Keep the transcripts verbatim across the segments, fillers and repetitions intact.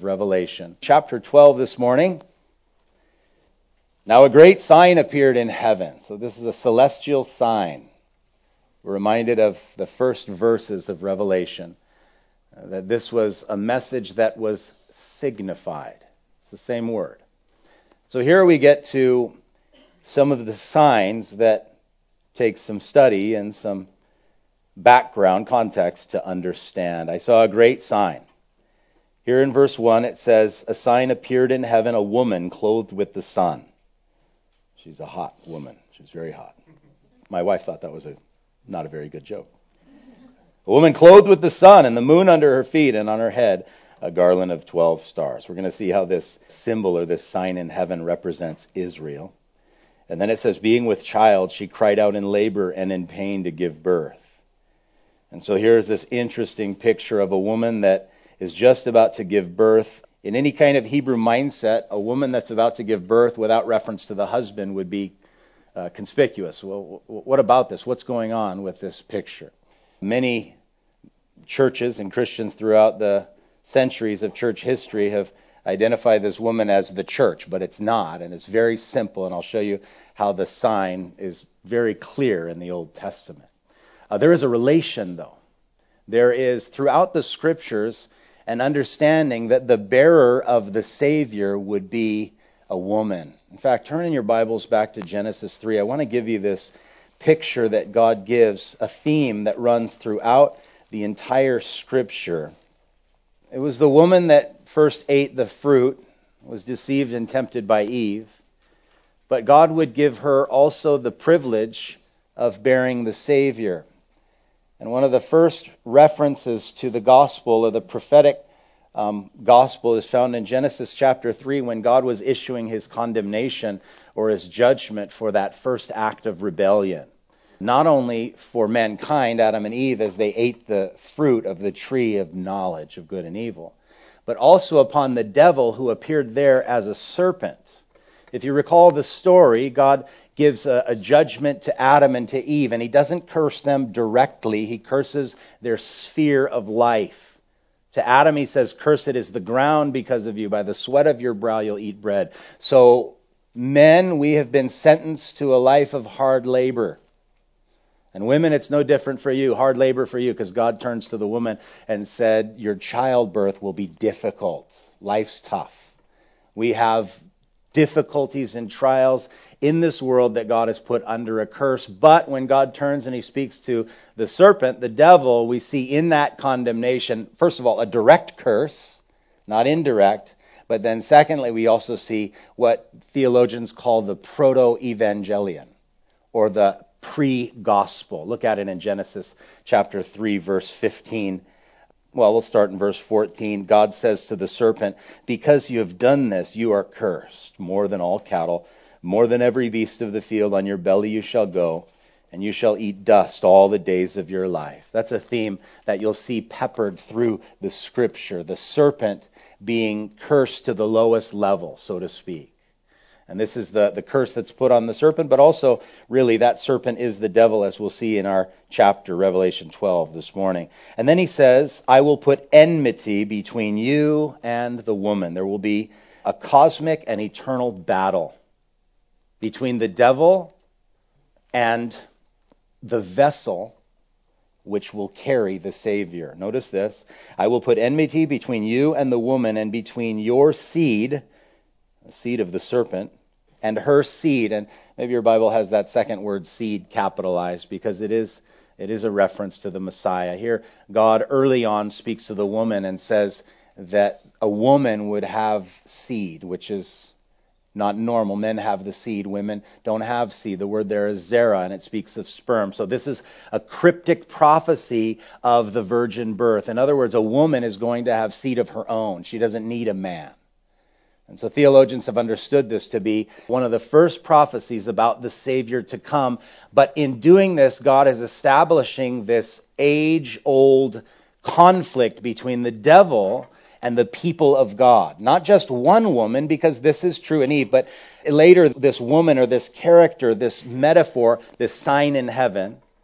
Revelation. Chapter twelve this morning. Now a great sign appeared in heaven. So this is a celestial sign. We're reminded of the first verses of Revelation, uh, that this was a message that was signified. It's the same word. So here we get to some of the signs that take some study and some background context to understand. I saw a great sign. Here in verse one it says, a sign appeared in heaven, a woman clothed with the sun. She's a hot woman. She's very hot. My wife thought that was a not a very good joke. A woman clothed with the sun and the moon under her feet, and on her head a garland of twelve stars. We're going to see how this symbol or this sign in heaven represents Israel. And then it says, being with child, she cried out in labor and in pain to give birth. And so here's this interesting picture of a woman that is just about to give birth. In any kind of Hebrew mindset, a woman that's about to give birth without reference to the husband would be uh, conspicuous. Well, what about this? What's going on with this picture? Many churches and Christians throughout the centuries of church history have identified this woman as the church, but it's not, and it's very simple, and I'll show you how the sign is very clear in the Old Testament. Uh, there is a relation, though. There is, throughout the Scriptures, an understanding that the bearer of the Savior would be a woman. In fact, turn in your Bibles back to Genesis three. I want to give you this picture that God gives, a theme that runs throughout the entire Scripture. It was the woman that first ate the fruit, was deceived and tempted by Eve, but God would give her also the privilege of bearing the Savior. And one of the first references to the gospel or the prophetic um, gospel is found in Genesis chapter three, when God was issuing his condemnation or his judgment for that first act of rebellion. Not only for mankind, Adam and Eve, as they ate the fruit of the tree of knowledge of good and evil, but also upon the devil who appeared there as a serpent. If you recall the story, God gives a, a judgment to Adam and to Eve, and he doesn't curse them directly. He curses their sphere of life. To Adam he says, cursed is the ground because of you. By the sweat of your brow you'll eat bread. So men, we have been sentenced to a life of hard labor. And women, it's no different for you, hard labor for you, because God turns to the woman and said, your childbirth will be difficult. Life's tough. We have difficulties and trials in this world that God has put under a curse. But when God turns and he speaks to the serpent, the devil, we see in that condemnation, first of all, a direct curse, not indirect. But then secondly, we also see what theologians call the proto-evangelion, or the pre-gospel. Look at it in Genesis chapter three, verse fifteen. Well, we'll start in verse fourteen. God says to the serpent, because you have done this, you are cursed more than all cattle, more than every beast of the field. On your belly you shall go, and you shall eat dust all the days of your life. That's a theme that you'll see peppered through the Scripture. The serpent being cursed to the lowest level, so to speak. And this is the, the curse that's put on the serpent, but also, really, that serpent is the devil, as we'll see in our chapter, Revelation twelve, this morning. And then he says, I will put enmity between you and the woman. There will be a cosmic and eternal battle between the devil and the vessel which will carry the Savior. Notice this. I will put enmity between you and the woman, and between your seed, the seed of the serpent, and her seed. And maybe your Bible has that second word, seed, capitalized, because it is it is a reference to the Messiah. Here, God early on speaks to the woman and says that a woman would have seed, which is not normal. Men have the seed. Women don't have seed. The word there is zera, and it speaks of sperm. So this is a cryptic prophecy of the virgin birth. In other words, a woman is going to have seed of her own. She doesn't need a man. And so theologians have understood this to be one of the first prophecies about the Savior to come. But in doing this, God is establishing this age-old conflict between the devil and the people of God. Not just one woman, because this is true in Eve, but later this woman or this character, this metaphor, this sign in heaven,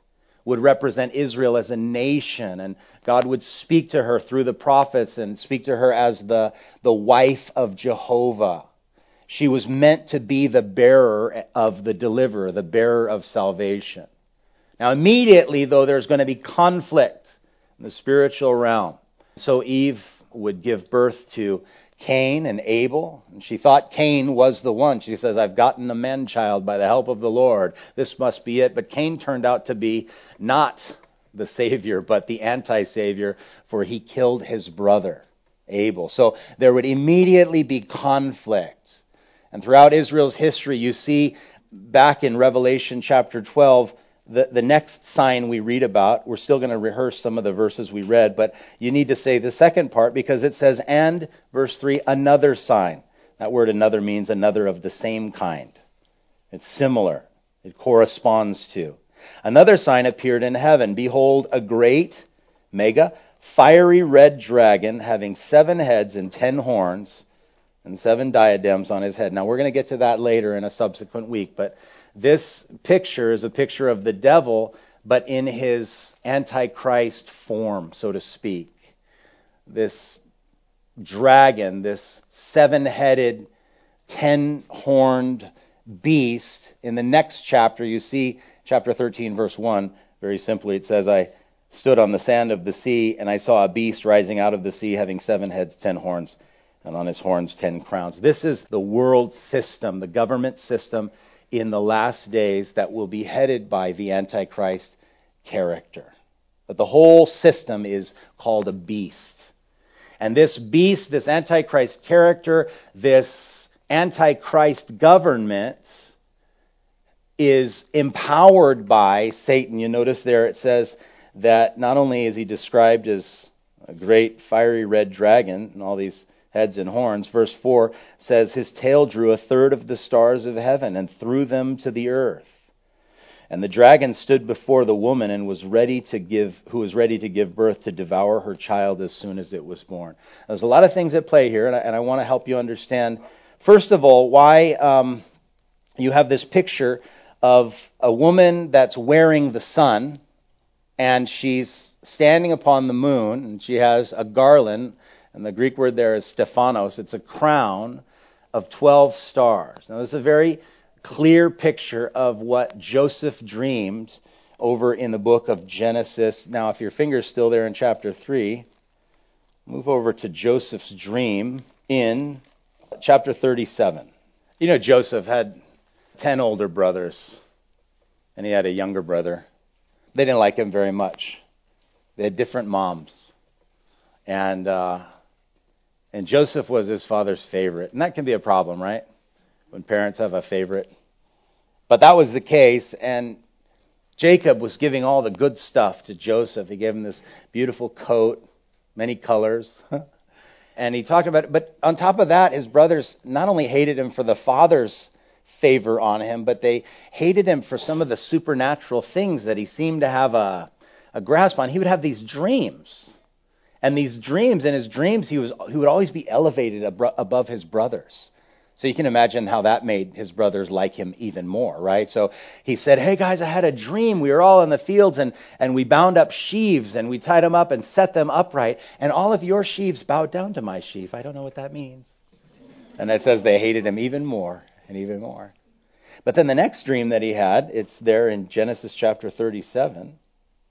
would represent Israel as a nation, and God would speak to her through the prophets and speak to her as the, the wife of Jehovah. She was meant to be the bearer of the deliverer, the bearer of salvation. Now immediately, though, there's going to be conflict in the spiritual realm. So Eve would give birth to Cain and Abel. And she thought Cain was the one. She says, I've gotten a man-child by the help of the Lord. This must be it. But Cain turned out to be not the Savior, but the anti-Savior, for he killed his brother, Abel. So there would immediately be conflict. And throughout Israel's history, you see back in Revelation chapter twelve, the, the next sign we read about, we're still going to rehearse some of the verses we read, but you need to say the second part because it says, and, verse three, another sign. That word another means another of the same kind. It's similar. It corresponds to. Another sign appeared in heaven. Behold, a great, mega, fiery red dragon having seven heads and ten horns, and seven diadems on his head. Now, we're going to get to that later in a subsequent week, but this picture is a picture of the devil, but in his antichrist form, so to speak. This dragon, this seven-headed, ten-horned beast. In the next chapter, you see chapter thirteen, verse one, very simply, it says, I stood on the sand of the sea, and I saw a beast rising out of the sea, having seven heads, ten horns, and on his horns ten crowns. This is the world system, the government system in the last days that will be headed by the Antichrist character. But the whole system is called a beast. And this beast, this Antichrist character, this Antichrist government is empowered by Satan. You notice there it says that not only is he described as a great fiery red dragon and all these heads and horns. Verse four says, his tail drew a third of the stars of heaven and threw them to the earth. And the dragon stood before the woman and was ready to give, who was ready to give birth to devour her child as soon as it was born. There's a lot of things at play here, and I, and I want to help you understand, first of all, why um, you have this picture of a woman that's wearing the sun, and she's standing upon the moon, and she has a garland. And the Greek word there is Stephanos. It's a crown of twelve stars. Now, this is a very clear picture of what Joseph dreamed over in the book of Genesis. Now, if your finger's still there in chapter three, move over to Joseph's dream in chapter thirty-seven. You know, Joseph had ten older brothers, and he had a younger brother. They didn't like him very much. They had different moms. And uh, and Joseph was his father's favorite. And that can be a problem, right? When parents have a favorite. But that was the case. And Jacob was giving all the good stuff to Joseph. He gave him this beautiful coat, many colors. And he talked about it. But on top of that, his brothers not only hated him for the father's favor on him, but they hated him for some of the supernatural things that he seemed to have a, a grasp on. He would have these dreams. And these dreams, in his dreams, he was he would always be elevated ab- above his brothers. So you can imagine how that made his brothers like him even more, right? So he said, hey guys, I had a dream. We were all in the fields and, and we bound up sheaves and we tied them up and set them upright. And all of your sheaves bowed down to my sheaf. I don't know what that means. And it says they hated him even more and even more. But then the next dream that he had, it's there in Genesis chapter thirty-seven.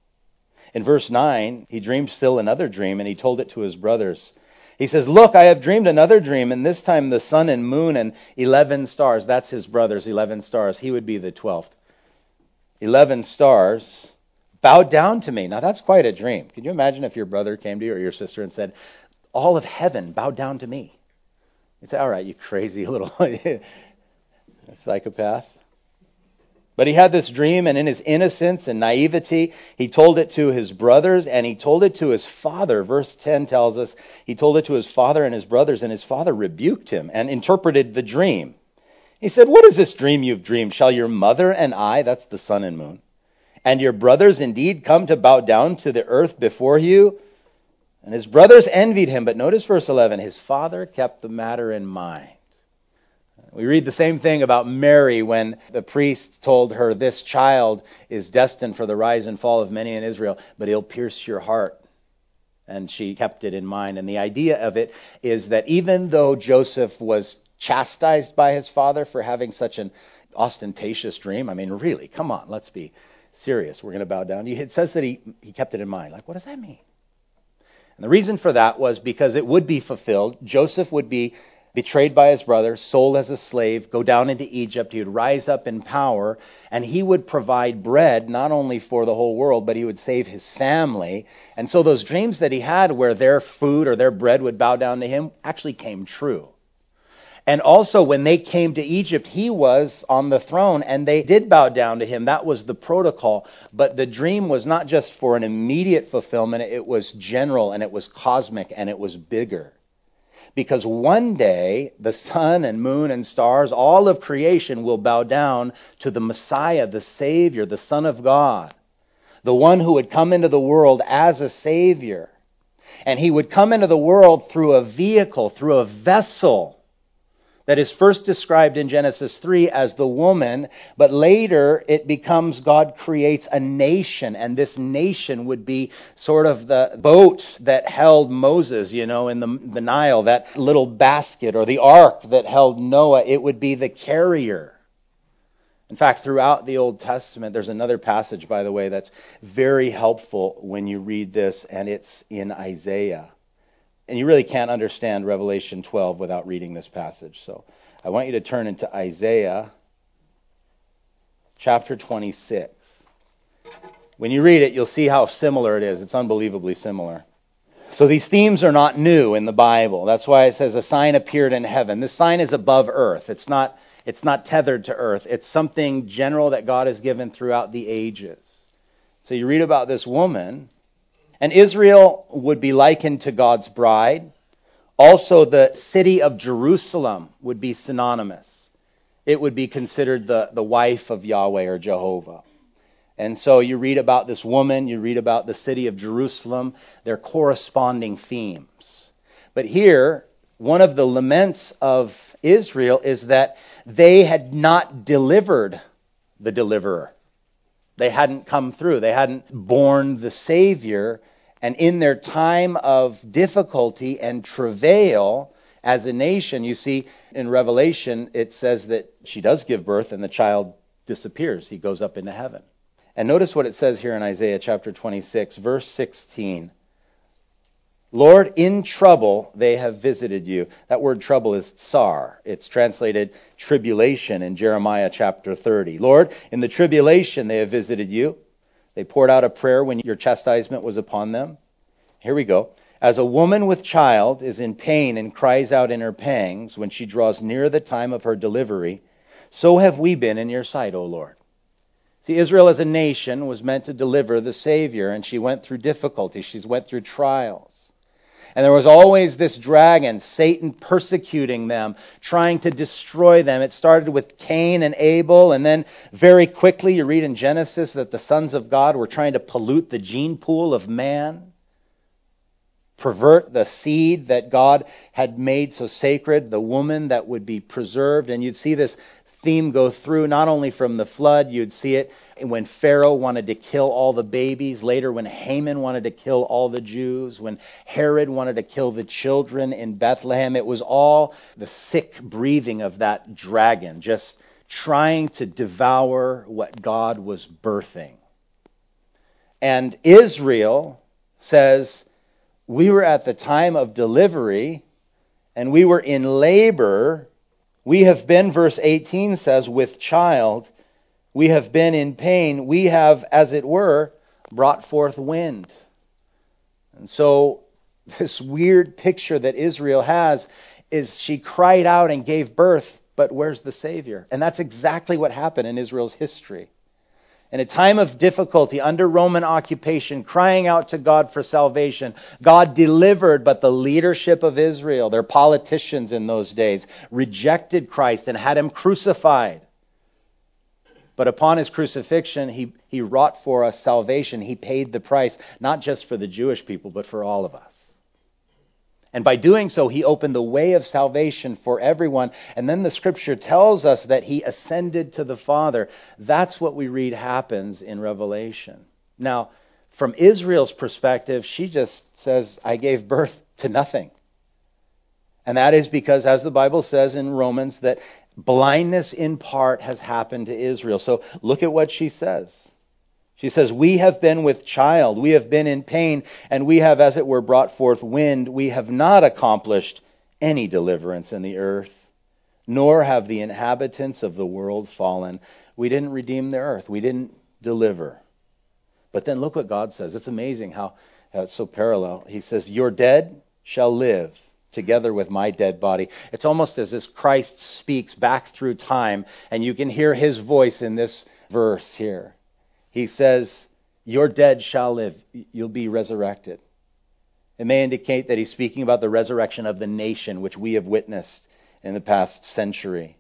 In verse nine, he dreamed still another dream, and he told it to his brothers. He says, look, I have dreamed another dream, and this time the sun and moon and eleven stars. That's his brothers, eleven stars. He would be the twelfth. Eleven stars bowed down to me. Now, that's quite a dream. Can you imagine if your brother came to you or your sister and said, all of heaven bowed down to me? You'd say, all right, you crazy little psychopath. But he had this dream, and in his innocence and naivety, he told it to his brothers, and he told it to his father. Verse ten tells us he told it to his father and his brothers, and his father rebuked him and interpreted the dream. He said, what is this dream you've dreamed? Shall your mother and I, that's the sun and moon, and your brothers indeed come to bow down to the earth before you? And his brothers envied him. But notice verse eleven, his father kept the matter in mind. We read the same thing about Mary when the priest told her, this child is destined for the rise and fall of many in Israel, but he'll pierce your heart. And she kept it in mind. And the idea of it is that even though Joseph was chastised by his father for having such an ostentatious dream, I mean, really, come on, let's be serious. We're going to bow down. It says that he, he kept it in mind. Like, what does that mean? And the reason for that was because it would be fulfilled. Joseph would be betrayed by his brothers, sold as a slave, go down into Egypt. He would rise up in power, and he would provide bread not only for the whole world, but he would save his family. And so those dreams that he had where their food or their bread would bow down to him actually came true. And also when they came to Egypt, he was on the throne, and they did bow down to him. That was the protocol. But the dream was not just for an immediate fulfillment. It was general, and it was cosmic, and it was bigger. Because one day, the sun and moon and stars, all of creation will bow down to the Messiah, the Savior, the Son of God, the one who would come into the world as a Savior. And he would come into the world through a vehicle, through a vessel that is first described in Genesis three as the woman, but later it becomes God creates a nation, and this nation would be sort of the boat that held Moses, you know, in the, the Nile, that little basket, or the ark that held Noah. It would be the carrier. In fact, throughout the Old Testament, there's another passage, by the way, that's very helpful when you read this, and it's in Isaiah. And you really can't understand Revelation twelve without reading this passage. So I want you to turn into Isaiah chapter twenty-six. When you read it, you'll see how similar it is. It's unbelievably similar. So these themes are not new in the Bible. That's why it says a sign appeared in heaven. This sign is above earth. It's not, it's not tethered to earth. It's something general that God has given throughout the ages. So you read about this woman. And Israel would be likened to God's bride. Also, the city of Jerusalem would be synonymous. It would be considered the, the wife of Yahweh or Jehovah. And so you read about this woman, you read about the city of Jerusalem, their corresponding themes. But here, one of the laments of Israel is that they had not delivered the deliverer. They hadn't come through. They hadn't borne the Savior. And in their time of difficulty and travail as a nation, you see in Revelation, it says that she does give birth and the child disappears. He goes up into heaven. And notice what it says here in Isaiah chapter twenty-six, verse sixteen. Lord, in trouble they have visited you. That word trouble is tsar. It's translated tribulation in Jeremiah chapter thirty. Lord, in the tribulation they have visited you. They poured out a prayer when your chastisement was upon them. Here we go. As a woman with child is in pain and cries out in her pangs when she draws near the time of her delivery, so have we been in your sight, O Lord. See, Israel as a nation was meant to deliver the Savior, and she went through difficulty. She went through trials. And there was always this dragon, Satan, persecuting them, trying to destroy them. It started with Cain and Abel, and then very quickly you read in Genesis that the sons of God were trying to pollute the gene pool of man, pervert the seed that God had made so sacred, the woman that would be preserved. And you'd see this theme go through not only from the flood, you'd see it when Pharaoh wanted to kill all the babies, later when Haman wanted to kill all the Jews, when Herod wanted to kill the children in Bethlehem. It was all the sick breathing of that dragon, just trying to devour what God was birthing. And Israel says, we were at the time of delivery, and we were in labor. We have been, verse eighteen says, with child. We have been in pain. We have, as it were, brought forth wind. And so this weird picture that Israel has is she cried out and gave birth, but where's the Savior? And that's exactly what happened in Israel's history. In a time of difficulty, under Roman occupation, crying out to God for salvation, God delivered, but the leadership of Israel, their politicians in those days, rejected Christ and had him crucified. But upon his crucifixion, he, he wrought for us salvation. He paid the price, not just for the Jewish people, but for all of us. And by doing so, he opened the way of salvation for everyone. And then the scripture tells us that he ascended to the Father. That's what we read happens in Revelation. Now, from Israel's perspective, she just says, I gave birth to nothing. And that is because, as the Bible says in Romans, that blindness in part has happened to Israel. So look at what she says. She says, we have been with child, we have been in pain, and we have, as it were, brought forth wind. We have not accomplished any deliverance in the earth, nor have the inhabitants of the world fallen. We didn't redeem the earth. We didn't deliver. But then look what God says. It's amazing how, how it's so parallel. He says, your dead shall live together with my dead body. It's almost as if Christ speaks back through time, and you can hear his voice in this verse here. He says, your dead shall live. You'll be resurrected. It may indicate that he's speaking about the resurrection of the nation, which we have witnessed in the past century.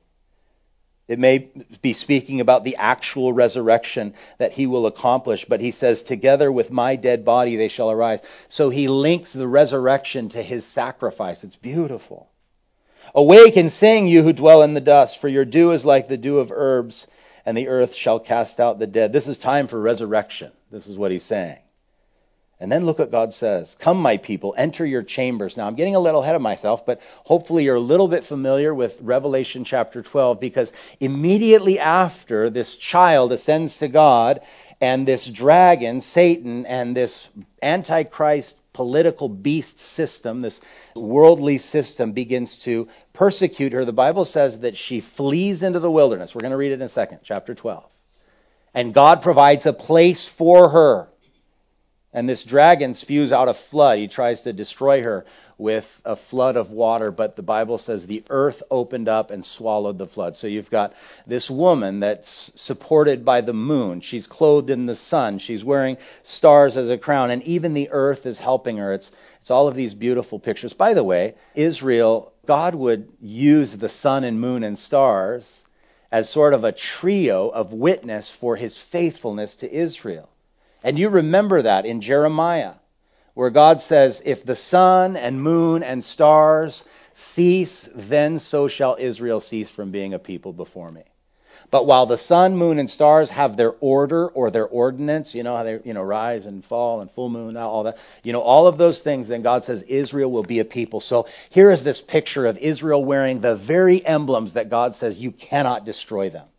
It may be speaking about the actual resurrection that he will accomplish, but he says, together with my dead body they shall arise. So he links the resurrection to his sacrifice. It's beautiful. Awake and sing, you who dwell in the dust, for your dew is like the dew of herbs, and the earth shall cast out the dead. This is time for resurrection. This is what he's saying. And then look what God says. Come, my people, enter your chambers. Now, I'm getting a little ahead of myself, but hopefully you're a little bit familiar with Revelation chapter twelve, because immediately after this child ascends to God, and this dragon, Satan, and this Antichrist political beast system, this worldly system, begins to persecute her, the Bible says that she flees into the wilderness. We're going to read it in a second, chapter twelve. And God provides a place for her. And this dragon spews out a flood. He tries to destroy her with a flood of water, but the Bible says the earth opened up and swallowed the flood. So you've got this woman that's supported by the moon. She's clothed in the sun. She's wearing stars as a crown, and even the earth is helping her. It's, it's all of these beautiful pictures. By the way, Israel, God would use the sun and moon and stars as sort of a trio of witness for his faithfulness to Israel. And you remember that in Jeremiah, where God says, if the sun and moon and stars cease, then so shall Israel cease from being a people before me. But while the sun, moon, and stars have their order or their ordinance, you know how they, you know, rise and fall and full moon, all that, you know, all of those things, then God says Israel will be a people. So here is this picture of Israel wearing the very emblems that God says you cannot destroy them.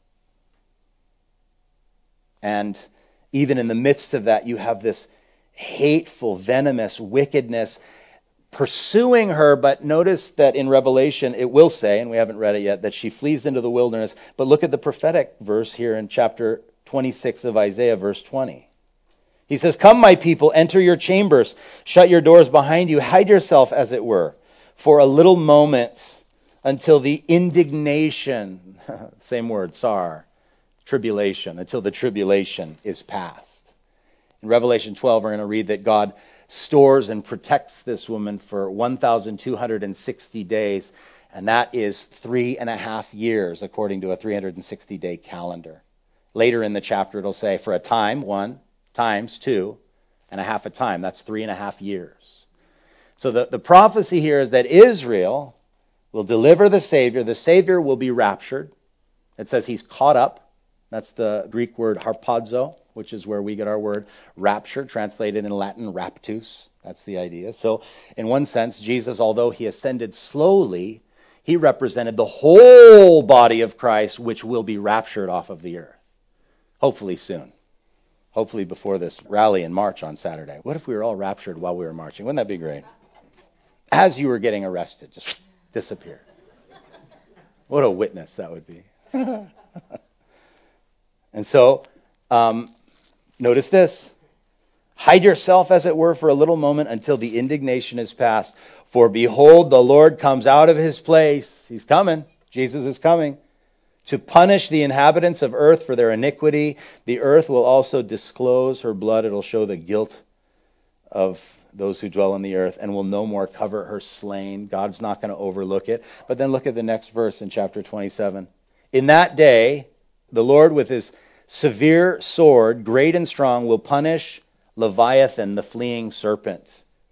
And even in the midst of that, you have this hateful, venomous wickedness pursuing her. But notice that in Revelation, it will say, and we haven't read it yet, that she flees into the wilderness. But look at the prophetic verse here in chapter twenty-six of Isaiah, verse twenty. He says, come, my people, enter your chambers, shut your doors behind you, hide yourself, as it were, for a little moment until the indignation, same word, sar, tribulation, until the tribulation is past. In Revelation twelve, we're going to read that God stores and protects this woman for one thousand two hundred sixty days, and that is three and a half years, according to a three hundred sixty day calendar. Later in the chapter, it'll say, for a time, one, times two, and a half a time. That's three and a half years. So the, the prophecy here is that Israel will deliver the Savior. The Savior will be raptured. It says he's caught up. That's the Greek word harpazo, which is where we get our word rapture, translated in Latin raptus. That's the idea. So in one sense, Jesus, although he ascended slowly, he represented the whole body of Christ, which will be raptured off of the earth. Hopefully soon. Hopefully before this rally in March on Saturday. What if we were all raptured while we were marching? Wouldn't that be great? As you were getting arrested, just disappear. What a witness that would be. And so, um, notice this. Hide yourself, as it were, for a little moment until the indignation is past. For behold, the Lord comes out of his place. He's coming. Jesus is coming. To punish the inhabitants of earth for their iniquity. The earth will also disclose her blood. It'll show the guilt of those who dwell on the earth, and will no more cover her slain. God's not going to overlook it. But then look at the next verse in chapter twenty-seven. In that day, the Lord with his severe sword, great and strong, will punish Leviathan, the fleeing serpent,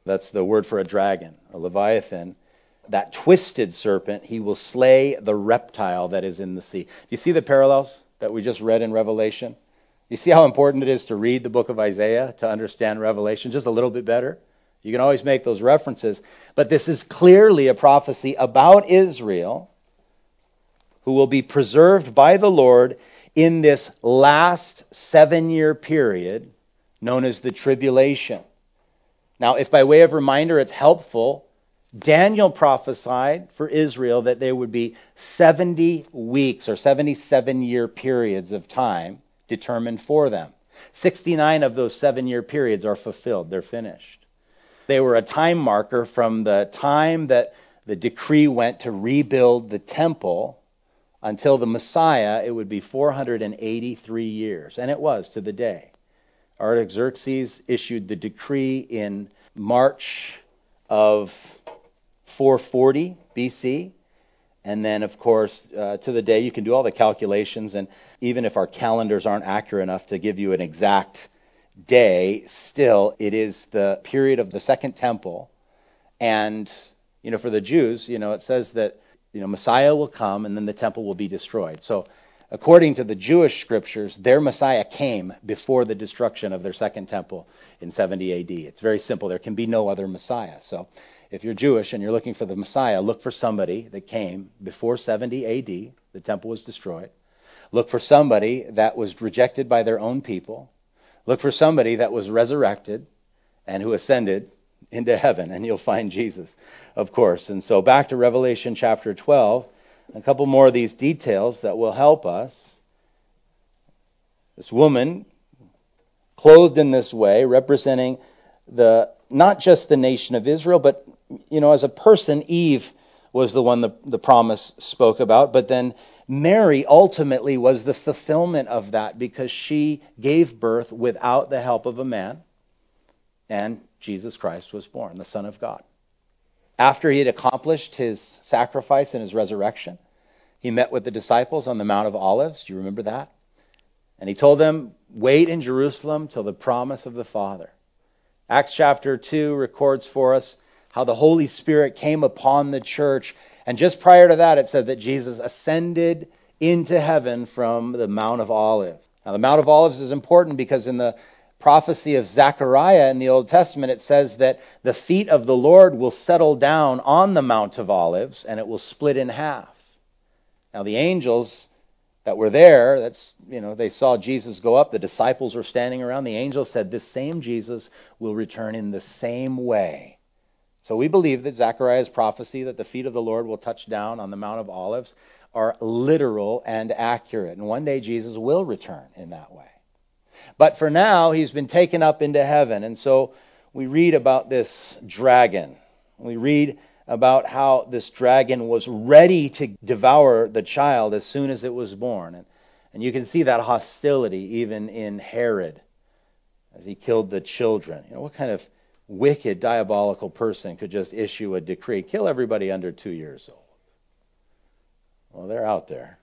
That's the word for a dragon, a leviathan. That twisted serpent, he will slay the reptile that is in the sea. Do you see the parallels that we just read in Revelation? You see how important it is to read the book of Isaiah to understand Revelation just a little bit better? You can always make those references. But this is clearly a prophecy about Israel, who will be preserved by the Lord in this last seven-year period known as the tribulation. Now, if by way of reminder it's helpful, Daniel prophesied for Israel that there would be seventy weeks or seventy-seven-year periods of time determined for them. sixty-nine of those seven-year periods are fulfilled. They're finished. They were a time marker from the time that the decree went to rebuild the temple until the Messiah. It would be four hundred eighty-three years, and it was to the day. Artaxerxes issued the decree in March of four forty B C, and then, of course, uh, to the day, you can do all the calculations, and even if our calendars aren't accurate enough to give you an exact day, still, it is the period of the Second Temple, and, you know, for the Jews, you know, it says that, you know, Messiah will come, and then the temple will be destroyed. So, according to the Jewish scriptures, their Messiah came before the destruction of their Second Temple in seventy A D. It's very simple. There can be no other Messiah. So, if you're Jewish and you're looking for the Messiah, look for somebody that came before seventy A D. The temple was destroyed. Look for somebody that was rejected by their own people. Look for somebody that was resurrected and who ascended into heaven, and you'll find Jesus, of course. And so back to Revelation chapter twelve, a couple more of these details that will help us. This woman, clothed in this way, representing the not just the nation of Israel, but, you know, as a person, Eve was the one the, the promise spoke about, but then Mary ultimately was the fulfillment of that because she gave birth without the help of a man, and Jesus Christ was born, the Son of God. After he had accomplished his sacrifice and his resurrection, he met with the disciples on the Mount of Olives. Do you remember that? And he told them, wait in Jerusalem till the promise of the Father. Acts chapter two records for us how the Holy Spirit came upon the church. And just prior to that, it said that Jesus ascended into heaven from the Mount of Olives. Now, the Mount of Olives is important because in the prophecy of Zechariah in the Old Testament, it says that the feet of the Lord will settle down on the Mount of Olives and it will split in half. Now, the angels that were there, that's, you know, they saw Jesus go up. The disciples were standing around. The angels said, this same Jesus will return in the same way. So we believe that Zechariah's prophecy that the feet of the Lord will touch down on the Mount of Olives are literal and accurate. And one day Jesus will return in that way. But for now, he's been taken up into heaven. And so we read about this dragon. We read about how this dragon was ready to devour the child as soon as it was born. And, and you can see that hostility even in Herod as he killed the children. You know, what kind of wicked, diabolical person could just issue a decree, kill everybody under two years old? Well, they're out there.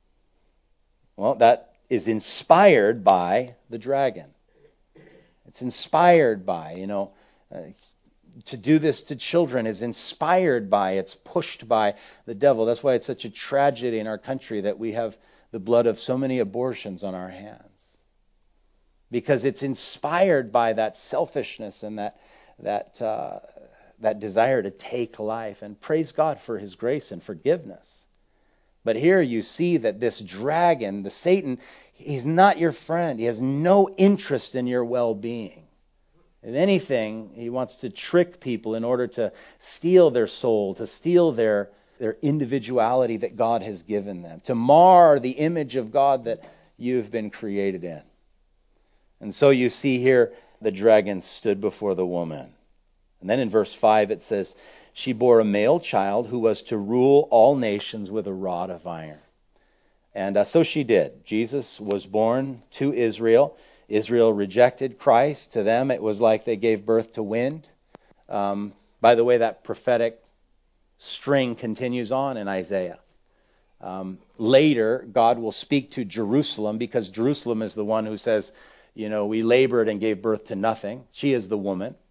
Well, that is inspired by the dragon. It's inspired by, you know, uh, to do this to children is inspired by, it's pushed by the devil. That's why it's such a tragedy in our country that we have the blood of so many abortions on our hands. Because it's inspired by that selfishness and that that uh, that desire to take life. And praise God for his grace and forgiveness. But here you see that this dragon, the Satan, he's not your friend. He has no interest in your well-being. If anything, he wants to trick people in order to steal their soul, to steal their, their individuality that God has given them, to mar the image of God that you've been created in. And so you see here, the dragon stood before the woman. And then in verse five it says, she bore a male child who was to rule all nations with a rod of iron. And uh, so she did. Jesus was born to Israel. Israel rejected Christ. To them, it was like they gave birth to wind. Um, by the way, that prophetic string continues on in Isaiah. Um, later, God will speak to Jerusalem because Jerusalem is the one who says, you know, we labored and gave birth to nothing. She is the woman.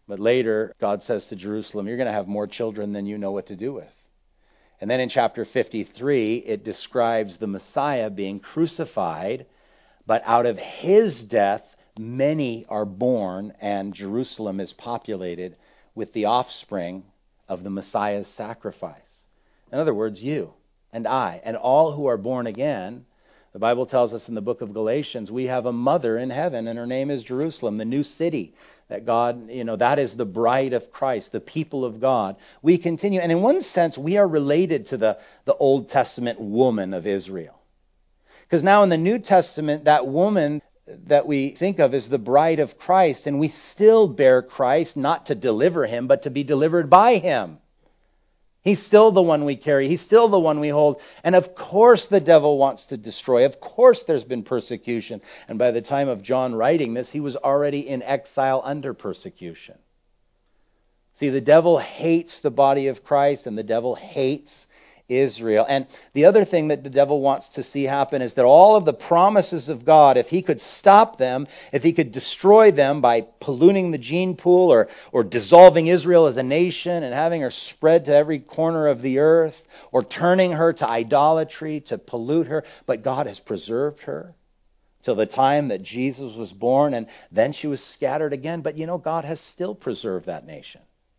But later, God says to Jerusalem, you're going to have more children than you know what to do with. And then in chapter fifty-three, it describes the Messiah being crucified, but out of his death, many are born, and Jerusalem is populated with the offspring of the Messiah's sacrifice. In other words, you and I, and all who are born again. The Bible tells us in the book of Galatians, we have a mother in heaven, and her name is Jerusalem, the new city that God, you know, that is the bride of Christ, the people of God. We continue, and in one sense, we are related to the, the Old Testament woman of Israel. Because now in the New Testament, that woman that we think of is the bride of Christ, and we still bear Christ, not to deliver him, but to be delivered by him. He's still the one we carry. He's still the one we hold. And of course the devil wants to destroy. Of course there's been persecution. And by the time of John writing this, he was already in exile under persecution. See, the devil hates the body of Christ, and the devil hates Israel. And the other thing that the devil wants to see happen is that all of the promises of God, if he could stop them, if he could destroy them by polluting the gene pool or, or dissolving Israel as a nation and having her spread to every corner of the earth, or turning her to idolatry to pollute her, but God has preserved her till the time that Jesus was born, and then she was scattered again. But you know, God has still preserved that nation.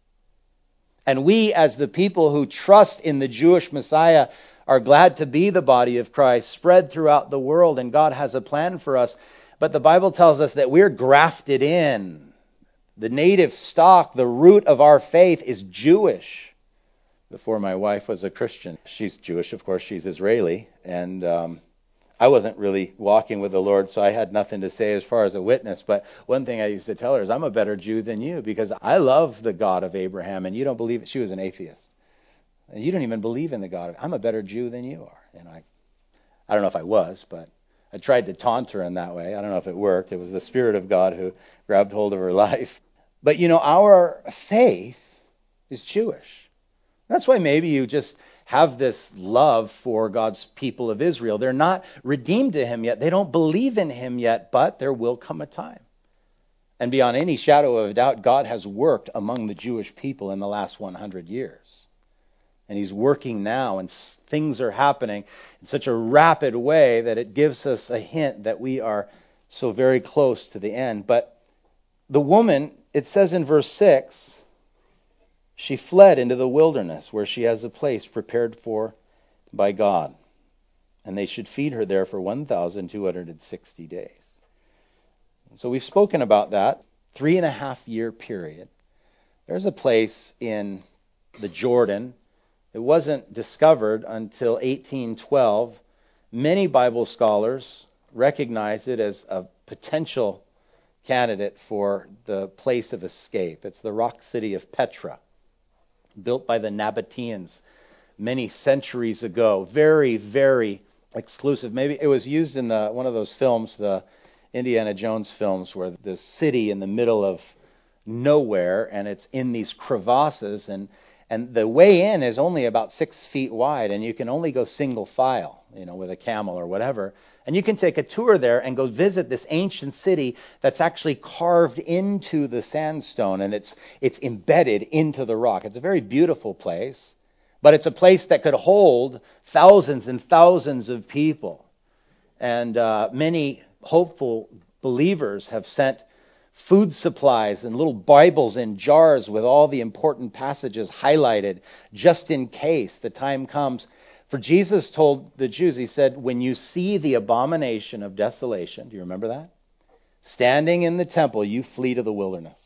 And we, as the people who trust in the Jewish Messiah, are glad to be the body of Christ spread throughout the world, and God has a plan for us. But the Bible tells us that we're grafted in. The native stock, the root of our faith is Jewish. Before my wife was a Christian, she's Jewish, of course, she's Israeli, and um, I wasn't really walking with the Lord, so I had nothing to say as far as a witness. But one thing I used to tell her is, I'm a better Jew than you, because I love the God of Abraham, and you don't believe it. She was an atheist. And you don't even believe in the God of, I'm a better Jew than you are. And I, I don't know if I was, but I tried to taunt her in that way. I don't know if it worked. It was the Spirit of God who grabbed hold of her life. But you know, our faith is Jewish. That's why maybe you just have this love for God's people of Israel. They're not redeemed to him yet. They don't believe in him yet, but there will come a time. And beyond any shadow of a doubt, God has worked among the Jewish people in the last one hundred years. And he's working now, and things are happening in such a rapid way that it gives us a hint that we are so very close to the end. But the woman, it says in verse six, she fled into the wilderness, where she has a place prepared for by God. And they should feed her there for one thousand two hundred sixty days. So we've spoken about that. Three and a half year period. There's a place in the Jordan. It wasn't discovered until eighteen twelve. Many Bible scholars recognize it as a potential candidate for the place of escape. It's the rock city of Petra, built by the Nabateans many centuries ago. Very, very exclusive. Maybe it was used in the one of those films, the Indiana Jones films, where the city in the middle of nowhere, and it's in these crevasses, and and the way in is only about six feet wide, and you can only go single file, you know, with a camel or whatever. And you can take a tour there and go visit this ancient city that's actually carved into the sandstone, and it's it's embedded into the rock. It's a very beautiful place, but it's a place that could hold thousands and thousands of people. And uh, many hopeful believers have sent food supplies and little Bibles in jars with all the important passages highlighted, just in case the time comes. For Jesus told the Jews, he said, when you see the abomination of desolation, do you remember that? Standing in the temple, you flee to the wilderness.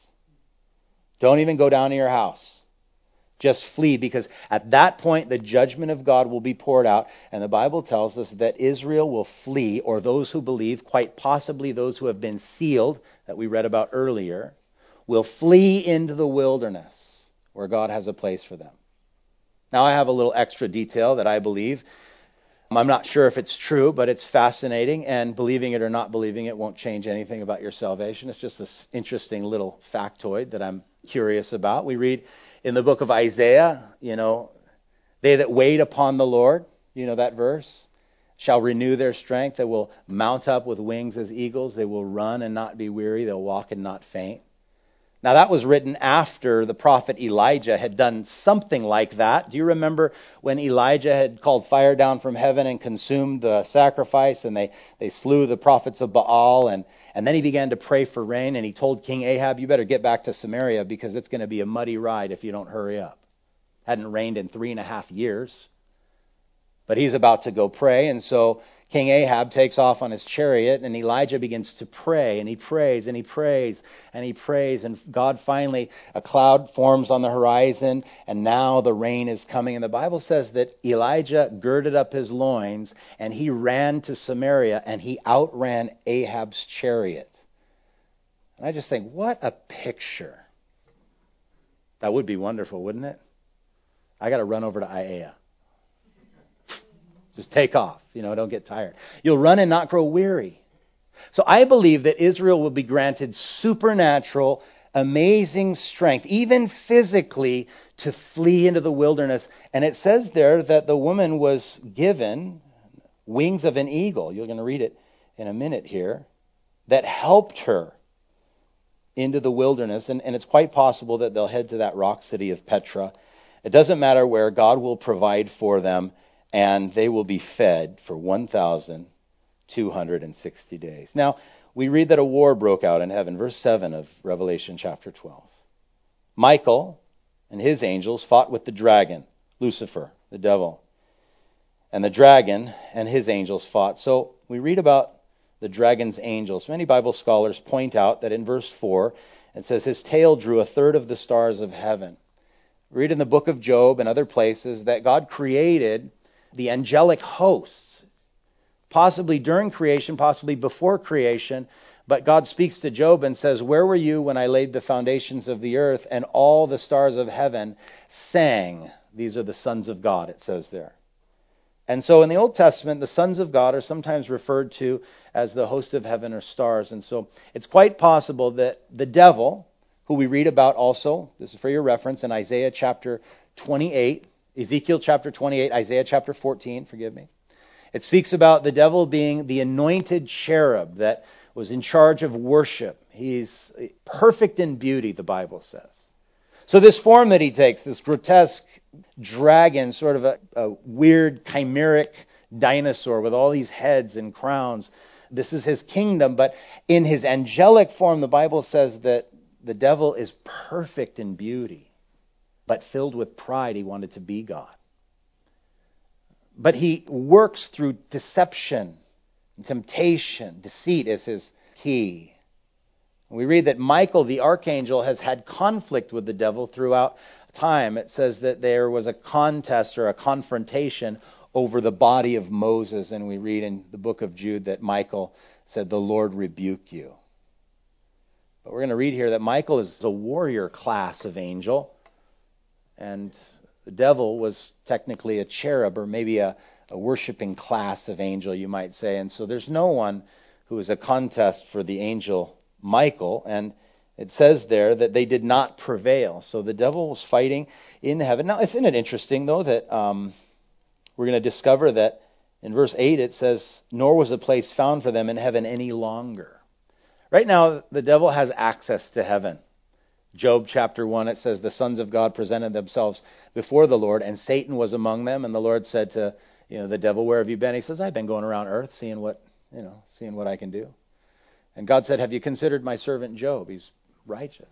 Don't even go down to your house. Just flee, because at that point the judgment of God will be poured out. And the Bible tells us that Israel will flee, or those who believe, quite possibly those who have been sealed, that we read about earlier, will flee into the wilderness where God has a place for them. Now I have a little extra detail that I believe. I'm not sure if it's true, but it's fascinating, and believing it or not believing it won't change anything about your salvation. It's just this interesting little factoid that I'm curious about. We read in the book of Isaiah, you know, they that wait upon the Lord, you know that verse, shall renew their strength. They will mount up with wings as eagles. They will run and not be weary. They'll walk and not faint. Now that was written after the prophet Elijah had done something like that. Do you remember when Elijah had called fire down from heaven and consumed the sacrifice, and they, they slew the prophets of Baal, and, and then he began to pray for rain, and he told King Ahab, you better get back to Samaria because it's going to be a muddy ride if you don't hurry up. Hadn't rained in three and a half years. But he's about to go pray, and so King Ahab takes off on his chariot, and Elijah begins to pray, and he prays, and he prays, and he prays, and God finally, a cloud forms on the horizon, and now the rain is coming. And the Bible says that Elijah girded up his loins, and he ran to Samaria, and he outran Ahab's chariot. And I just think, what a picture. That would be wonderful, wouldn't it? I got to run over to Aiah. Just take off, you know, don't get tired. You'll run and not grow weary. So I believe that Israel will be granted supernatural, amazing strength, even physically, to flee into the wilderness. And it says there that the woman was given wings of an eagle. You're going to read it in a minute here. That helped her into the wilderness. And, and it's quite possible that they'll head to that rock city of Petra. It doesn't matter where, God will provide for them. And they will be fed for one thousand two hundred sixty days. Now, we read that a war broke out in heaven. Verse seven of Revelation chapter twelve. Michael and his angels fought with the dragon, Lucifer, the devil. And the dragon and his angels fought. So we read about the dragon's angels. Many Bible scholars point out that in verse four, it says his tail drew a third of the stars of heaven. We read in the book of Job and other places that God created the angelic hosts, possibly during creation, possibly before creation. But God speaks to Job and says, where were you when I laid the foundations of the earth, and all the stars of heaven sang? These are the sons of God, it says there. And so in the Old Testament, the sons of God are sometimes referred to as the host of heaven or stars. And so it's quite possible that the devil, who we read about also, this is for your reference, in Isaiah chapter twenty-eight, Ezekiel chapter twenty-eight, Isaiah chapter fourteen, forgive me. It speaks about the devil being the anointed cherub that was in charge of worship. He's perfect in beauty, the Bible says. So this form that he takes, this grotesque dragon, sort of a, a weird chimeric dinosaur with all these heads and crowns, this is his kingdom. But in his angelic form, the Bible says that the devil is perfect in beauty. But filled with pride, he wanted to be God. But he works through deception and temptation. Deceit is his key. We read that Michael, the archangel, has had conflict with the devil throughout time. It says that there was a contest or a confrontation over the body of Moses. And we read in the book of Jude that Michael said, the Lord rebuke you. But we're going to read here that Michael is a warrior class of angel. And the devil was technically a cherub, or maybe a, a worshiping class of angel, you might say. And so there's no one who is a contest for the angel Michael. And it says there that they did not prevail. So the devil was fighting in heaven. Now, isn't it interesting, though, that um, we're going to discover that in verse eight it says, nor was a place found for them in heaven any longer. Right now, the devil has access to heaven. Job chapter one, it says, the sons of God presented themselves before the Lord, and Satan was among them. And the Lord said to, you know, the devil, where have you been? He says, I've been going around earth, seeing what, you know, seeing what I can do. And God said, have you considered my servant Job? He's righteous.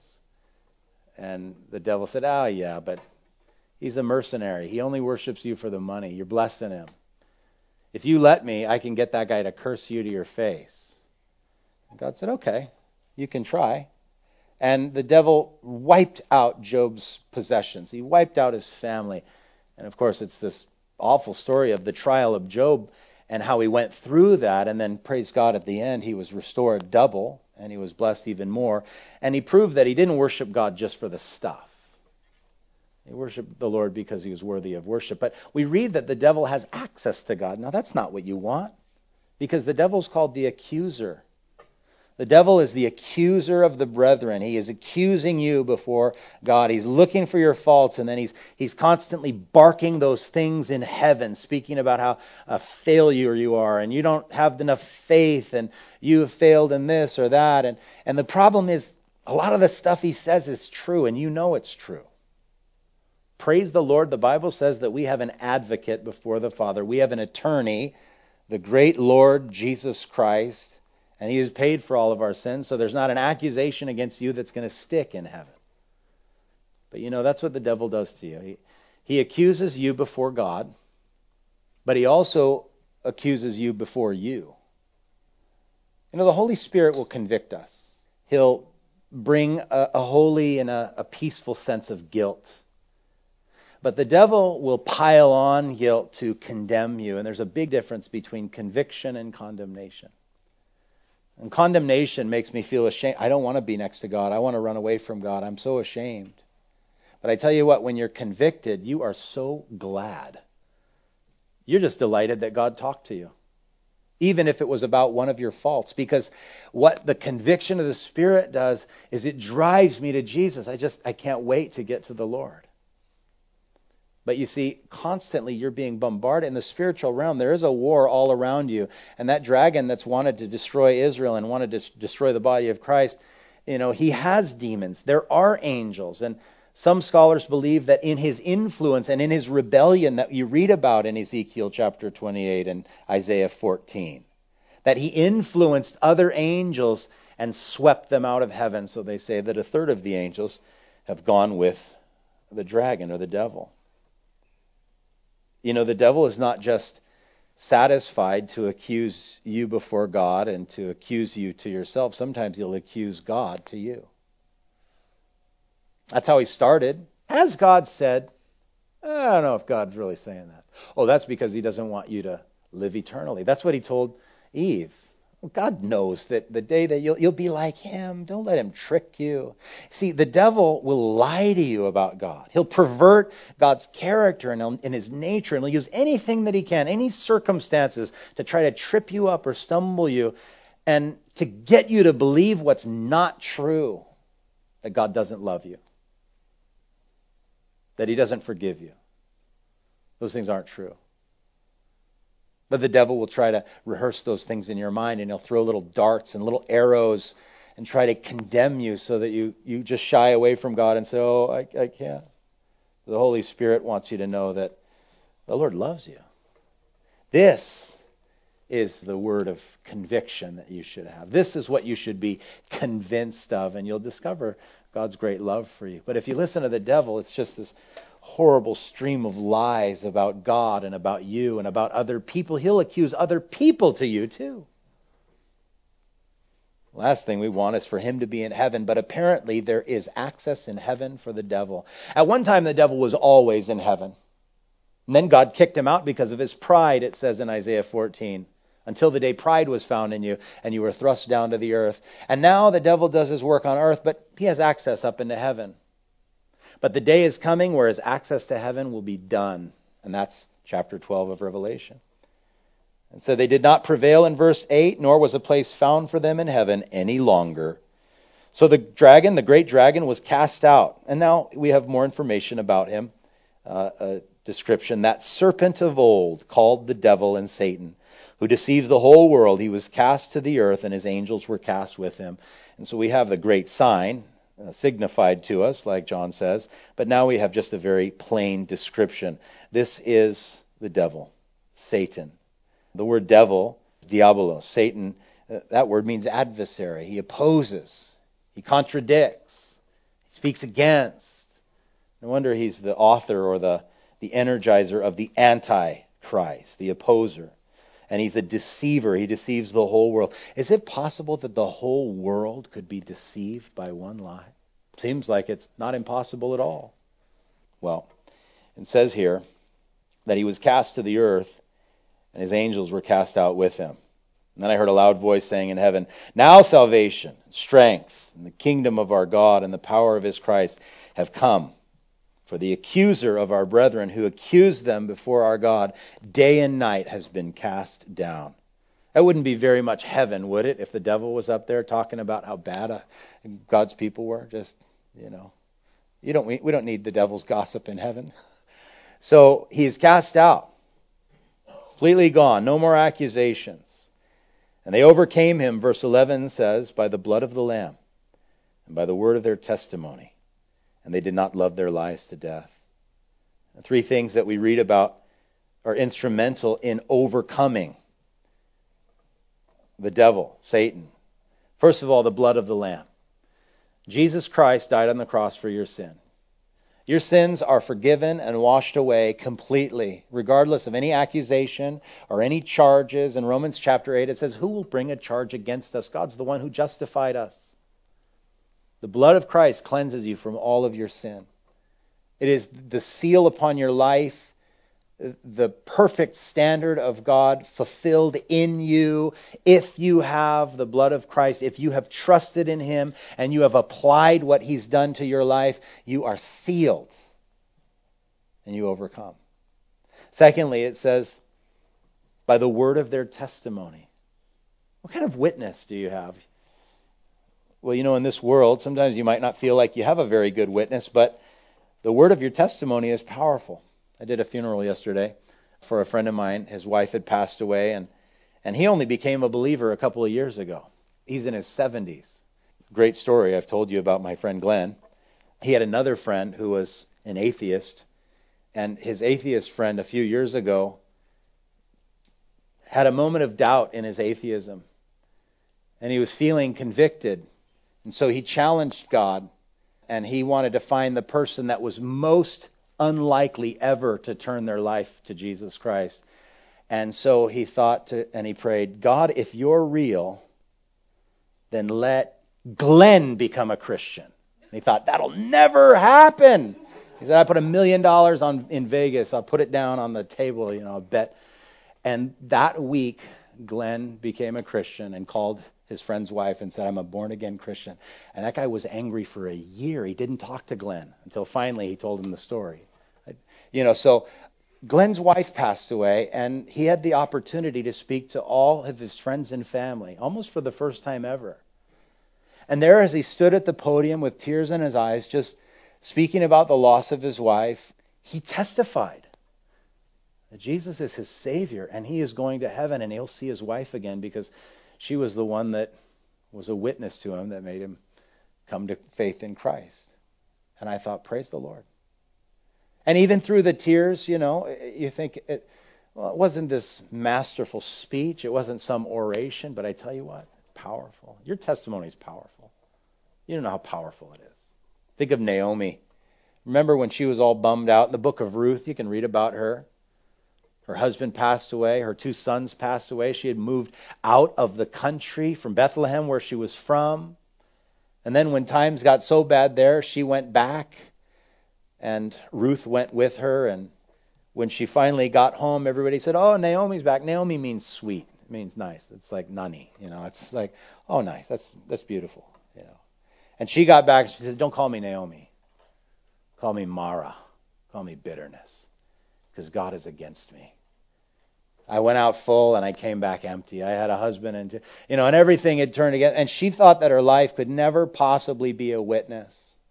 And the devil said, oh, yeah, but he's a mercenary. He only worships you for the money. You're blessing him. If you let me, I can get that guy to curse you to your face. And God said, okay, you can try. And the devil wiped out Job's possessions. He wiped out his family. And of course, it's this awful story of the trial of Job and how he went through that. And then, praise God, at the end, he was restored double and he was blessed even more. And he proved that he didn't worship God just for the stuff. He worshiped the Lord because he was worthy of worship. But we read that the devil has access to God. Now, that's not what you want, because the devil's called the accuser. The devil is the accuser of the brethren. He is accusing you before God. He's looking for your faults, and then he's he's constantly barking those things in heaven, speaking about how a failure you are, and you don't have enough faith, and you have failed in this or that. And, and the problem is, A lot of the stuff he says is true, and you know it's true. Praise the Lord. The Bible says that we have an advocate before the Father. We have an attorney, the great Lord Jesus Christ, and he has paid for all of our sins, so there's not an accusation against you that's going to stick in heaven. But you know, that's what the devil does to you. He, he accuses you before God, but he also accuses you before you. You know, the Holy Spirit will convict us. He'll bring a, a holy and a, a peaceful sense of guilt. But the devil will pile on guilt to condemn you. And there's a big difference between conviction and condemnation. And condemnation makes me feel ashamed. I don't want to be next to God. I want to run away from God. I'm so ashamed. But I tell you what, when you're convicted, you are so glad. You're just delighted that God talked to you. Even if it was about one of your faults. Because what the conviction of the Spirit does is it drives me to Jesus. I just, I can't wait to get to the Lord. But you see, constantly you're being bombarded in the spiritual realm. There is a war all around you. And that dragon that's wanted to destroy Israel and wanted to destroy the body of Christ, you know, he has demons. There are angels. And some scholars believe that in his influence and in his rebellion that you read about in Ezekiel chapter twenty-eight and Isaiah fourteen, that he influenced other angels and swept them out of heaven. So they say that a third of the angels have gone with the dragon or the devil. You know, the devil is not just satisfied to accuse you before God and to accuse you to yourself. Sometimes he'll accuse God to you. That's how he started. Has God said? I don't know if God's really saying that. Oh, that's because he doesn't want you to live eternally. That's what he told Eve. Well, God knows that the day that you'll, you'll be like him, don't let him trick you. See, the devil will lie to you about God. He'll pervert God's character and, and his nature, and he'll use anything that he can, any circumstances to try to trip you up or stumble you and to get you to believe what's not true, that God doesn't love you, that he doesn't forgive you. Those things aren't true. But the devil will try to rehearse those things in your mind, and he'll throw little darts and little arrows and try to condemn you so that you, you just shy away from God and say, oh, I, I can't. The Holy Spirit wants you to know that the Lord loves you. This is the word of conviction that you should have. This is what you should be convinced of, and you'll discover God's great love for you. But if you listen to the devil, it's just this horrible stream of lies about God and about you and about other people. He'll accuse other people to you too. Last thing we want is for him to be in heaven, but apparently there is access in heaven for the devil. At one time the devil was always in heaven. And then God kicked him out because of his pride, it says in Isaiah fourteen. Until the day pride was found in you and you were thrust down to the earth. And now the devil does his work on earth, but he has access up into heaven. But the day is coming where his access to heaven will be done. And that's chapter twelve of Revelation. And so they did not prevail in verse eight, nor was a place found for them in heaven any longer. So the dragon, the great dragon, was cast out. And now we have more information about him. Uh, a description. That serpent of old, called the devil and Satan, who deceives the whole world, he was cast to the earth, and his angels were cast with him. And so we have the great sign uh, signified to us, like John says. But now we have just a very plain description. This is the devil, Satan. The word devil, diabolos, Satan, uh, that word means adversary. He opposes. He contradicts. He speaks against. No wonder he's the author or the, the energizer of the Antichrist, the opposer. And he's a deceiver. He deceives the whole world. Is it possible that the whole world could be deceived by one lie? Seems like it's not impossible at all. Well, it says here that he was cast to the earth, and his angels were cast out with him. And then I heard a loud voice saying in heaven, now salvation, strength, and the kingdom of our God and the power of his Christ have come. For the accuser of our brethren who accused them before our God day and night has been cast down. That wouldn't be very much heaven, would it, if the devil was up there talking about how bad uh, God's people were? Just, you know, you don't. We, we don't need the devil's gossip in heaven. So he is cast out, completely gone, no more accusations. And they overcame him, verse eleven says, by the blood of the Lamb and by the word of their testimony, and they did not love their lives to death. The three things that we read about are instrumental in overcoming the devil, Satan. First of all, the blood of the Lamb. Jesus Christ died on the cross for your sin. Your sins are forgiven and washed away completely, regardless of any accusation or any charges. In Romans chapter eight, it says, who will bring a charge against us? God's the one who justified us. The blood of Christ cleanses you from all of your sin. It is the seal upon your life, the perfect standard of God fulfilled in you. If you have the blood of Christ, if you have trusted in Him and you have applied what He's done to your life, you are sealed and you overcome. Secondly, it says, by the word of their testimony. What kind of witness do you have? Well, you know, in this world, sometimes you might not feel like you have a very good witness, but the word of your testimony is powerful. I did a funeral yesterday for a friend of mine. His wife had passed away, and, and he only became a believer a couple of years ago. He's in his seventies. Great story. I've told you about my friend Glenn. He had another friend who was an atheist, and his atheist friend a few years ago had a moment of doubt in his atheism, and he was feeling convicted. And so he challenged God, and he wanted to find the person that was most unlikely ever to turn their life to Jesus Christ. And so he thought to, and he prayed, God, if you're real, then let Glenn become a Christian. And he thought, that'll never happen. He said, I put a million dollars on in Vegas. I'll put it down on the table, you know, I'll bet. And that week, Glenn became a Christian and called his friend's wife and said, I'm a born-again Christian. And that guy was angry for a year. He didn't talk to Glenn until finally he told him the story. You know, so Glenn's wife passed away, and he had the opportunity to speak to all of his friends and family, almost for the first time ever. And there, as he stood at the podium with tears in his eyes, just speaking about the loss of his wife, he testified that Jesus is his Savior, and he is going to heaven, and he'll see his wife again because she was the one that was a witness to him that made him come to faith in Christ. And I thought, praise the Lord. And even through the tears, you know, you think, it, well, it wasn't this masterful speech. It wasn't some oration. But I tell you what, powerful. Your testimony is powerful. You don't know how powerful it is. Think of Naomi. Remember when she was all bummed out in the book of Ruth? You can read about her. Her husband passed away. Her two sons passed away. She had moved out of the country from Bethlehem, where she was from. And then when times got so bad there, she went back. And Ruth went with her. And when she finally got home, everybody said, oh, Naomi's back. Naomi means sweet. It means nice. It's like nani. You know, it's like, oh, nice. That's that's beautiful. You know. And she got back and she said, don't call me Naomi. Call me Mara. Call me bitterness. Because God is against me. I went out full and I came back empty. I had a husband and, you know, and everything had turned against. And she thought that her life could never possibly be a witness.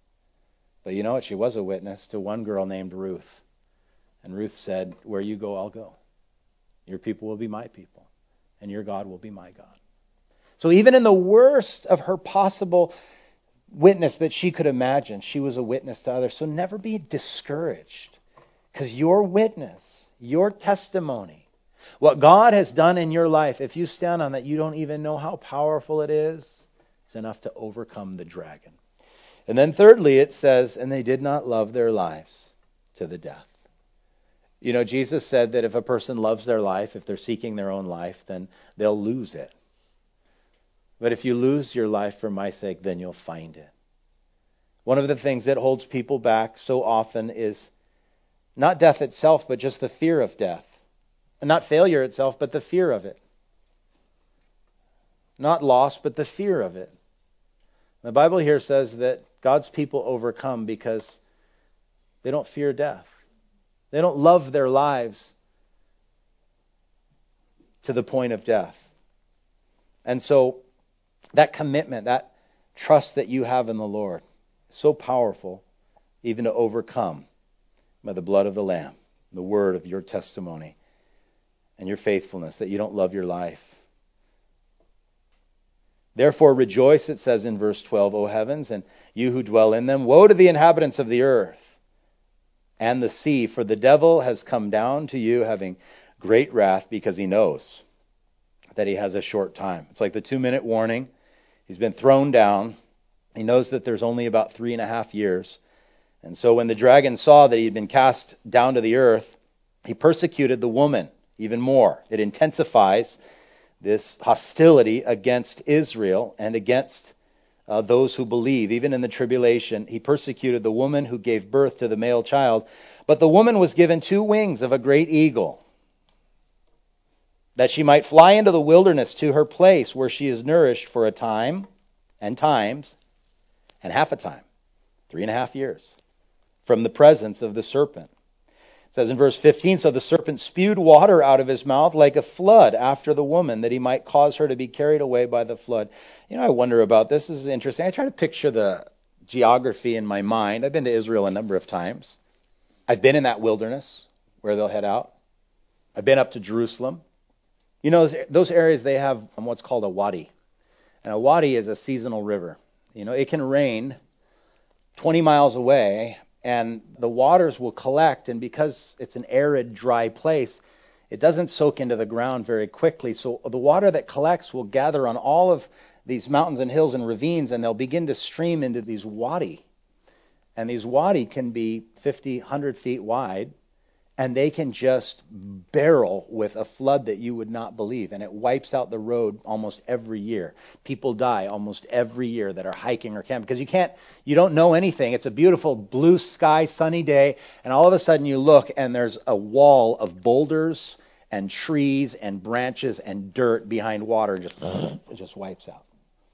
But you know what? She was a witness to one girl named Ruth. And Ruth said, where you go, I'll go. Your people will be my people. And your God will be my God. So even in the worst of her possible witness that she could imagine, she was a witness to others. So never be discouraged. Because your witness, your testimony, what God has done in your life, if you stand on that, you don't even know how powerful it is. It's enough to overcome the dragon. And then thirdly, it says, and they did not love their lives to the death. You know, Jesus said that if a person loves their life, if they're seeking their own life, then they'll lose it. But if you lose your life for my sake, then you'll find it. One of the things that holds people back so often is not death itself, but just the fear of death. And not failure itself, but the fear of it. Not loss, but the fear of it. The Bible here says that God's people overcome because they don't fear death. They don't love their lives to the point of death. And so that commitment, that trust that you have in the Lord, is so powerful, even to overcome by the blood of the Lamb, the word of your testimony, and your faithfulness, that you don't love your life. Therefore rejoice, it says in verse twelve, O heavens, and you who dwell in them. Woe to the inhabitants of the earth and the sea, for the devil has come down to you having great wrath, because he knows that he has a short time. It's like the two-minute warning. He's been thrown down. He knows that there's only about three and a half years. And so when the dragon saw that he had been cast down to the earth, he persecuted the woman even more. It intensifies this hostility against Israel and against uh, those who believe. Even in the tribulation, he persecuted the woman who gave birth to the male child. But the woman was given two wings of a great eagle, that she might fly into the wilderness to her place where she is nourished for a time and times and half a time, three and a half years, from the presence of the serpent. It says in verse fifteen, so the serpent spewed water out of his mouth like a flood after the woman, that he might cause her to be carried away by the flood. You know, I wonder about this. This is interesting. I try to picture the geography in my mind. I've been to Israel a number of times. I've been in that wilderness where they'll head out. I've been up to Jerusalem. You know, those areas, they have what's called a wadi. And a wadi is a seasonal river. You know, it can rain twenty miles away, and the waters will collect, and because it's an arid, dry place, it doesn't soak into the ground very quickly. So the water that collects will gather on all of these mountains and hills and ravines, and they'll begin to stream into these wadi. And these wadi can be fifty, one hundred feet wide, and they can just barrel with a flood that you would not believe. And it wipes out the road almost every year. People die almost every year that are hiking or camping, because you can't, you don't know anything. It's a beautiful blue sky, sunny day, and all of a sudden you look and there's a wall of boulders and trees and branches and dirt behind water. Just, it just wipes out.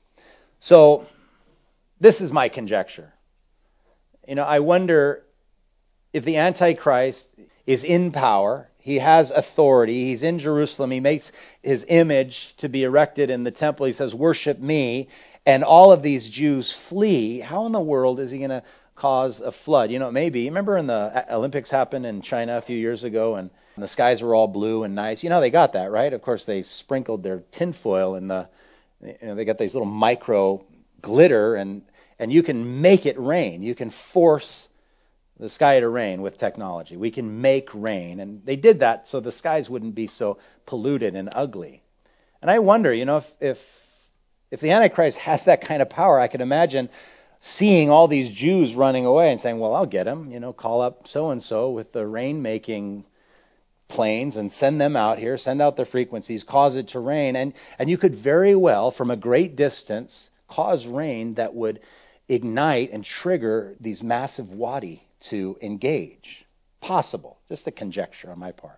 So this is my conjecture. You know, I wonder if the Antichrist is in power, he has authority, he's in Jerusalem, he makes his image to be erected in the temple, he says, worship me, and all of these Jews flee. How in the world is he going to cause a flood? You know, maybe, remember when the Olympics happened in China a few years ago, and the skies were all blue and nice? You know, they got that, right? Of course, they sprinkled their tinfoil in the, you know, they got these little micro glitter, and, and you can make it rain. You can force the sky to rain with technology. We can make rain. And they did that so the skies wouldn't be so polluted and ugly. And I wonder, you know, if if, if the Antichrist has that kind of power, I can imagine seeing all these Jews running away and saying, well, I'll get them. You know, call up so-and-so with the rain-making planes and send them out here, send out the frequencies, cause it to rain. And, and you could very well, from a great distance, cause rain that would ignite and trigger these massive wadi to engage. Possible. Just a conjecture on my part.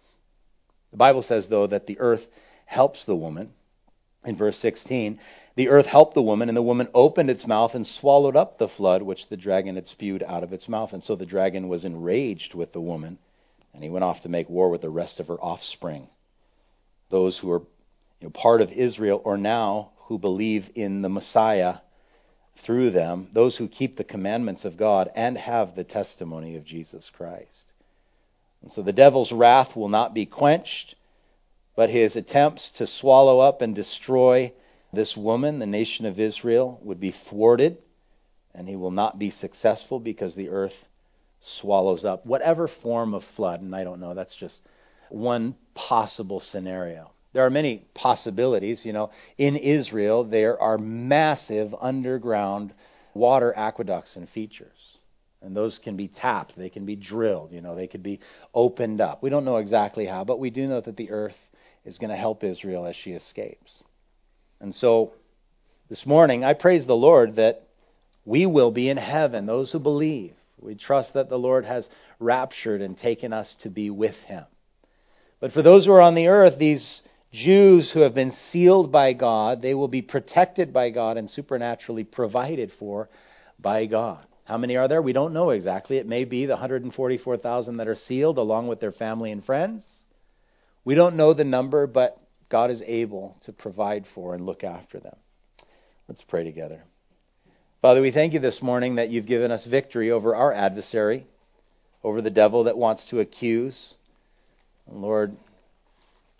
The Bible says, though, that the earth helps the woman. In verse sixteen, the earth helped the woman, and the woman opened its mouth and swallowed up the flood which the dragon had spewed out of its mouth. And so the dragon was enraged with the woman, and he went off to make war with the rest of her offspring. Those who are, you know, part of Israel, or now who believe in the Messiah through them, those who keep the commandments of God and have the testimony of Jesus Christ. And so the devil's wrath will not be quenched, but his attempts to swallow up and destroy this woman, the nation of Israel, would be thwarted, and he will not be successful because the earth swallows up whatever form of flood. And I don't know, that's just one possible scenario. There are many possibilities. You know, in Israel, there are massive underground water aqueducts and features. And those can be tapped. They can be drilled. You know, they could be opened up. We don't know exactly how, but we do know that the earth is going to help Israel as she escapes. And so this morning, I praise the Lord that we will be in heaven, those who believe. We trust that the Lord has raptured and taken us to be with him. But for those who are on the earth, these Jews who have been sealed by God, they will be protected by God and supernaturally provided for by God. How many are there? We don't know exactly. It may be the one hundred forty-four thousand that are sealed along with their family and friends. We don't know the number, but God is able to provide for and look after them. Let's pray together. Father, we thank you this morning that you've given us victory over our adversary, over the devil that wants to accuse. And Lord,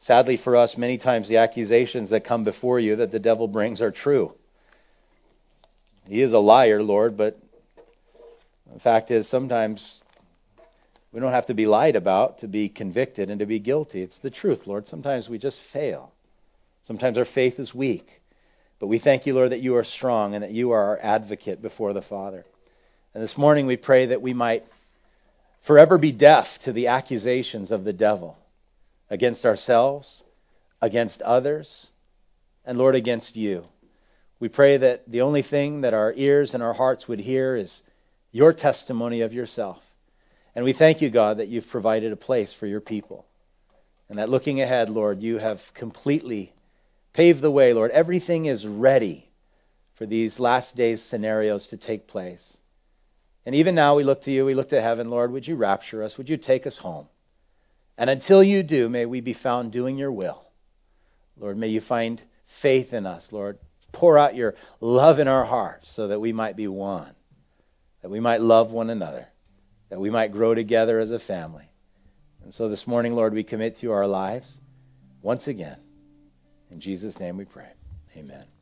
Sadly for us, many times the accusations that come before you that the devil brings are true. He is a liar, Lord, but the fact is sometimes we don't have to be lied about to be convicted and to be guilty. It's the truth, Lord. Sometimes we just fail. Sometimes our faith is weak. But we thank you, Lord, that you are strong and that you are our advocate before the Father. And this morning we pray that we might forever be deaf to the accusations of the devil against ourselves, against others, and Lord, against you. We pray that the only thing that our ears and our hearts would hear is your testimony of yourself. And we thank you, God, that you've provided a place for your people. And that looking ahead, Lord, you have completely paved the way, Lord. Everything is ready for these last days scenarios to take place. And even now we look to you, we look to heaven, Lord. Would you rapture us? Would you take us home? And until you do, may we be found doing your will. Lord, may you find faith in us, Lord. Pour out your love in our hearts so that we might be one, that we might love one another, that we might grow together as a family. And so this morning, Lord, we commit to you our lives once again. In Jesus' name we pray. Amen.